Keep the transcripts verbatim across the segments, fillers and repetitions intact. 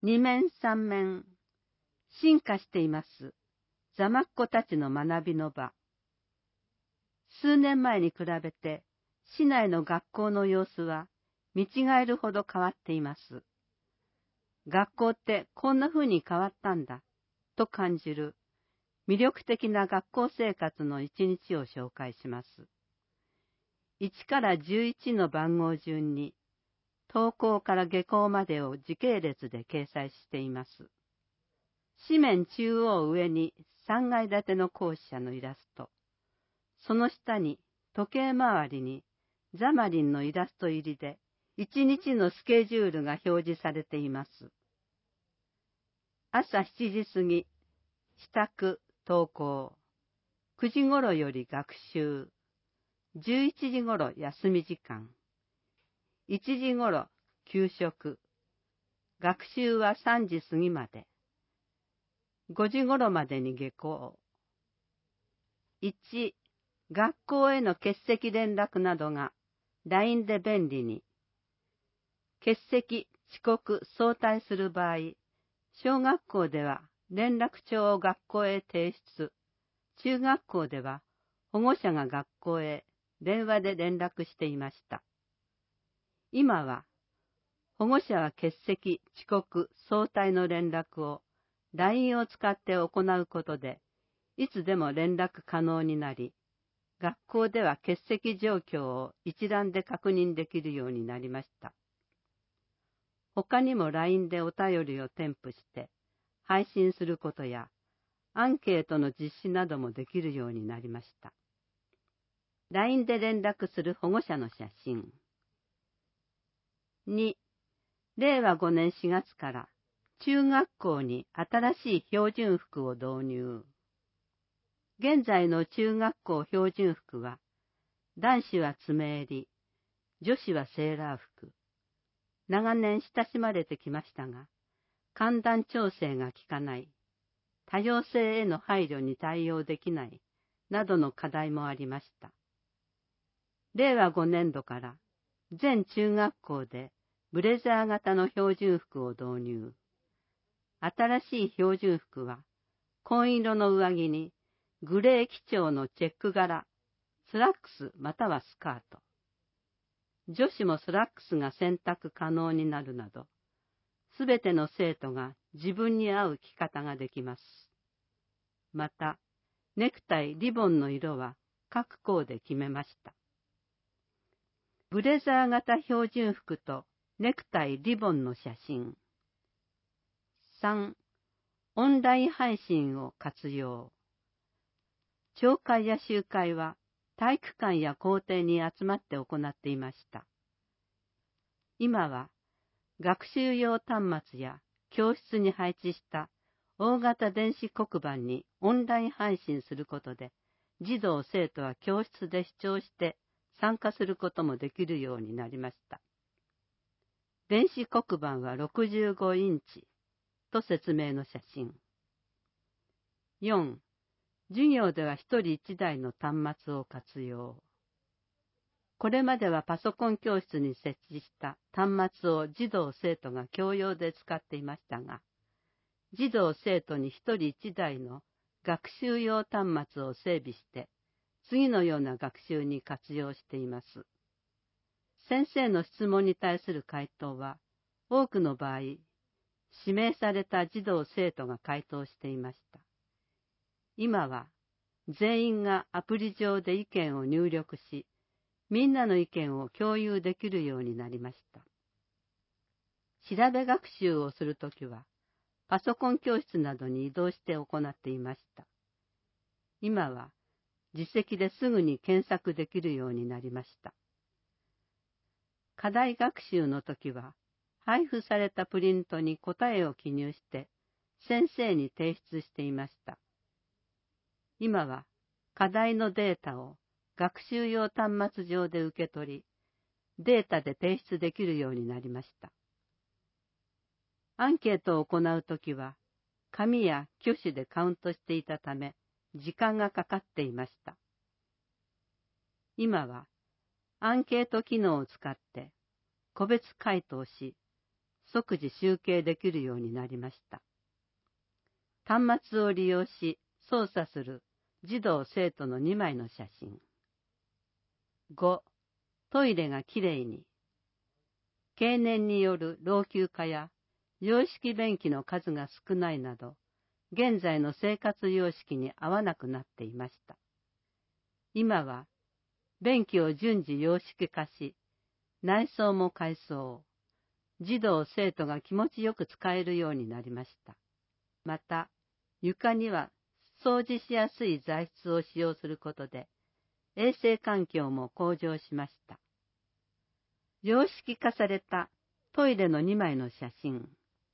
二面三面、進化しています。座間っ子たちの学びの場。数年前に比べて、市内の学校の様子は見違えるほど変わっています。学校ってこんな風に変わったんだ、と感じる魅力的な学校生活の一日を紹介します。いちからじゅういちの番号順に、登校から下校までを時系列で掲載しています。紙面中央上にさんがい建ての校舎のイラスト、その下に時計回りにザマリンのイラスト入りでいちにちのスケジュールが表示されています。朝しちじ過ぎ、支度、登校。くじごろより学習。じゅういちじごろ休み時間。いちじごろ給食。学習はさんじ過ぎまで。ごじごろまでに下校。いち、学校への欠席連絡などが ライン で便利に。欠席、遅刻、早退する場合、小学校では連絡帳を学校へ提出。中学校では保護者が学校へ電話で連絡していました。今は保護者は欠席、遅刻、早退の連絡を ライン を使って行うことで、いつでも連絡可能になり、学校では欠席状況を一覧で確認できるようになりました。他にも ライン でお便りを添付して配信することや、アンケートの実施などもできるようになりました。ライン で連絡する保護者の写真。に、れいわごねんしがつから中学校に新しい標準服を導入。現在の中学校標準服は、男子は爪襟、女子はセーラー服。長年親しまれてきましたが、寒暖調整が効かない、多様性への配慮に対応できない、などの課題もありました。れいわごねんどから全中学校でブレザー型の標準服を導入。新しい標準服は紺色の上着にグレー基調のチェック柄、スラックスまたはスカート。女子もスラックスが選択可能になるなど、すべての生徒が自分に合う着方ができます。また、ネクタイ、リボンの色は各校で決めました。ブレザー型標準服とネクタイ、リボンの写真。さん、オンライン配信を活用。朝会や集会は体育館や校庭に集まって行っていました。今は学習用端末や教室に配置した大型電子黒板にオンライン配信することで、児童生徒は教室で視聴して参加することもできるようになりました。電子黒板はろくじゅうごインチと説明の写真。よん、授業ではひとりいちだいの端末を活用。これまではパソコン教室に設置した端末を児童生徒が共用で使っていましたが、児童生徒にひとりいちだいの学習用端末を整備して、次のような学習に活用しています。先生の質問に対する回答は、多くの場合、指名された児童生徒が回答していました。今は、全員がアプリ上で意見を入力し、みんなの意見を共有できるようになりました。調べ学習をするときは、パソコン教室などに移動して行っていました。今は、自席ですぐに検索できるようになりました。課題学習のときは、配布されたプリントに答えを記入して、先生に提出していました。今は、課題のデータを学習用端末上で受け取り、データで提出できるようになりました。アンケートを行うときは、紙や挙手でカウントしていたため、時間がかかっていました。今は、アンケート機能を使って、個別回答し、 即時集計できるようになりました。端末を利用し操作する児童生徒のにまいの写真。ご、トイレがきれいに。経年による老朽化や洋式便器の数が少ないなど、現在の生活様式に合わなくなっていました。今は、便器を順次洋式化し、内装も改装、児童生徒が気持ちよく使えるようになりました。また、床には掃除しやすい材質を使用することで、衛生環境も向上しました。洋式化されたトイレのにまいの写真。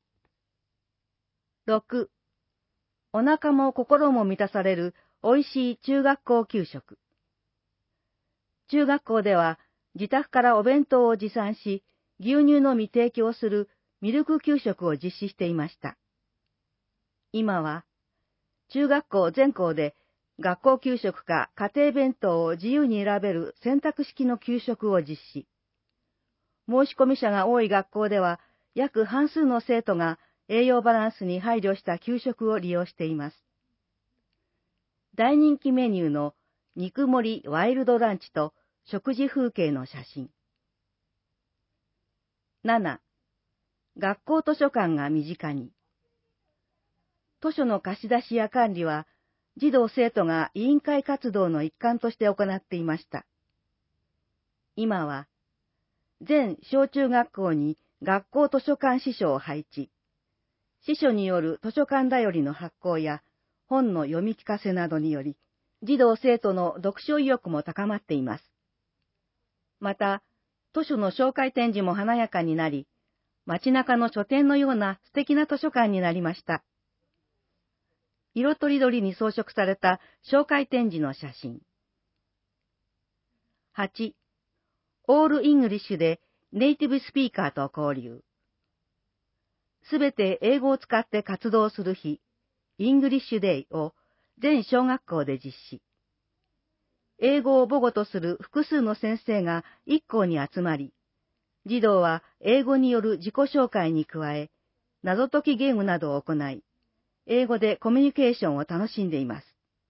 ろく、お腹も心も満たされるおいしい中学校給食。中学校では自宅からお弁当を持参し、牛乳のみ提供するミルク給食を実施していました。今は、中学校全校で学校給食か家庭弁当を自由に選べる選択式の給食を実施。申し込み者が多い学校では、約半数の生徒が栄養バランスに配慮した給食を利用しています。大人気メニューの肉盛りワイルドランチと食事風景の写真。なな、学校図書館が身近に。図書の貸し出しや管理は、児童生徒が委員会活動の一環として行っていました。今は、全小中学校に学校図書館司書を配置。司書による図書館だよりの発行や本の読み聞かせなどにより、児童生徒の読書意欲も高まっています。また、図書の紹介展示も華やかになり、街中の書店のような素敵な図書館になりました。色とりどりに装飾された紹介展示の写真。はち、オールイングリッシュでネイティブスピーカーと交流。すべて英語を使って活動する日、イングリッシュデイを全小学校で実施。英語を母語とする複数の先生が一校に集まり、児童は英語による自己紹介に加え、謎解きゲームなどを行い、英語でコミュニケーションを楽しんでいます。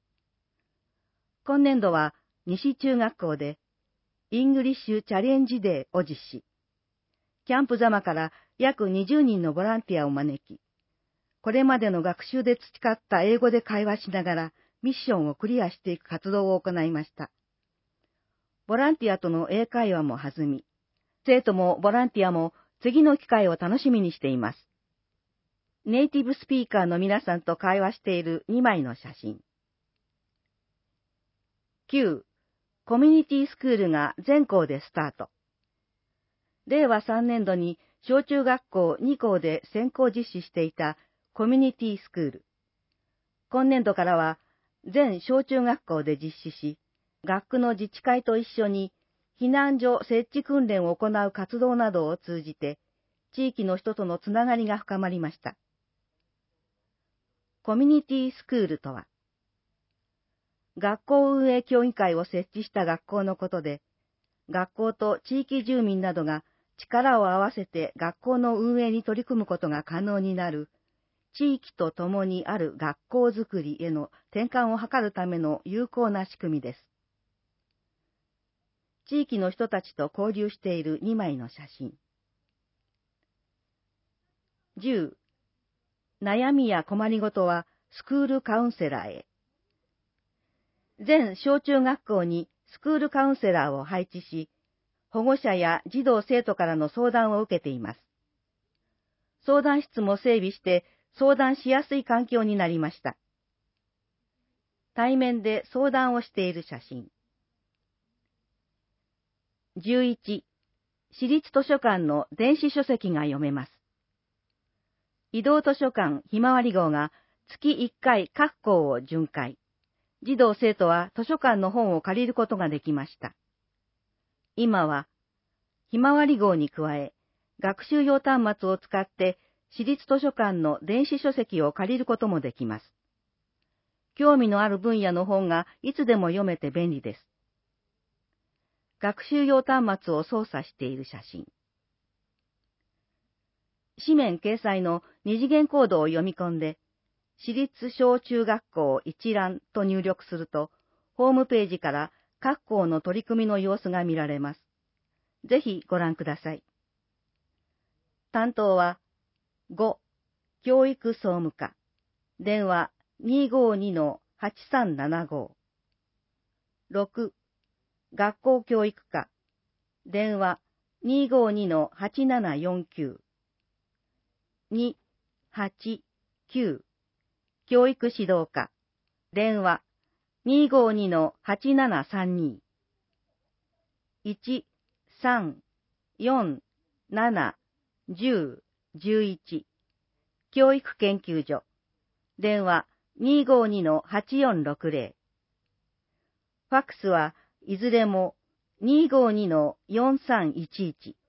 今年度は西中学校で、イングリッシュチャレンジデーを実施。キャンプ座間から約にじゅうにんのボランティアを招き、これまでの学習で培った英語で会話しながらミッションをクリアしていく活動を行いました。ボランティアとの英会話も弾み、生徒もボランティアも次の機会を楽しみにしています。ネイティブスピーカーの皆さんと会話しているにまいの写真。きゅう、コミュニティスクールが全校でスタート。れいわさんねんどに小中学校に校で先行実施していたコミュニティスクール。今年度からは全小中学校で実施し、学区の自治会と一緒に避難所設置訓練を行う活動などを通じて、地域の人とのつながりが深まりました。コミュニティスクールとは、学校運営協議会を設置した学校のことで、学校と地域住民などが力を合わせて学校の運営に取り組むことが可能になる、地域と共にある学校づくりへの転換を図るための有効な仕組みです。地域の人たちと交流しているにまいの写真。じゅう、悩みや困りごとはスクールカウンセラーへ。全小中学校にスクールカウンセラーを配置し、保護者や児童生徒からの相談を受けています。相談室も整備して相談しやすい環境になりました。対面で相談をしている写真。じゅういち、私立図書館の電子書籍が読めます。移動図書館ひまわり号が月いっかい各校を巡回。児童生徒は図書館の本を借りることができました。今は、ひまわり号に加え、学習用端末を使って私立図書館の電子書籍を借りることもできます。興味のある分野の本がいつでも読めて便利です。学習用端末を操作している写真。 紙面掲載の二次元コードを読み込んで、私立小中学校一覧と入力すると、ホームページから各校の取り組みの様子が見られます。ぜひご覧ください。担当は、ご、教育総務課、電話 にーごーにーはちさんななご。ろく、学校教育課、電話 にーごーにーはちななよんきゅう。に、はち、きゅう、教育指導課、電話 にーごーにーはちななさんに。いち、さん、よん、なな、じゅう、じゅういち、教育研究所、電話 にーごーにーはちよんろくぜろ。ファックスはいずれも にーごーにーよんさんいちいち。